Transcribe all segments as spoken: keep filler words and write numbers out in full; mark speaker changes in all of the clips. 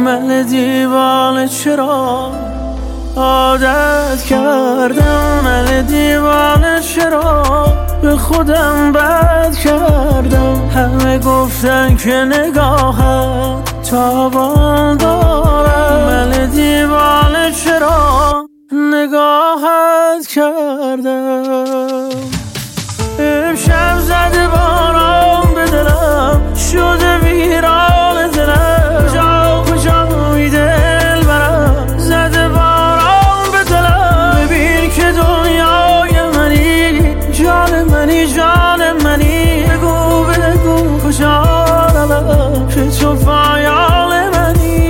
Speaker 1: من دیوانه چرا عادت کردم، من دیوانه چرا به خودم بد کردم. همه گفتن که نگاهم تابان دارم، من دیوانه چرا نگاهت کردم. امشب زده باران به دلم، شده ویران دلم، جا کجا دل برم. زده باران به دلم، ببین که دنیای منی، جان منی جان منی. بگو بگو کجا روم که تو پایان منی.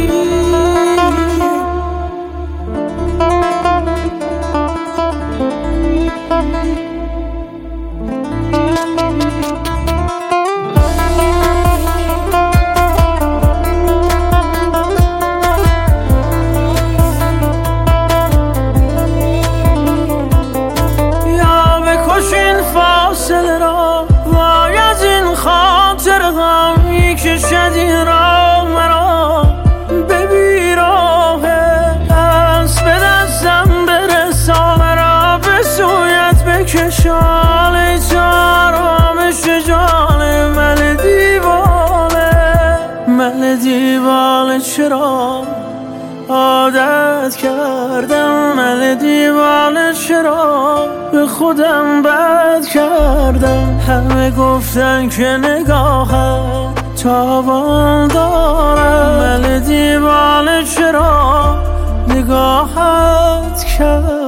Speaker 1: فاصله را وای از این خاطر غمی که شدی را مرا به بیراه دست به دستم برسان را به سویت بکشان. ای تو آرامش جان من دیوانه، من دیوانه چرا عادت کردم، من دیوانه چرا به خودم بد کردم. همه گفتن که نگاهم تابان دارم، من دیوانه چرا نگاهت کردم.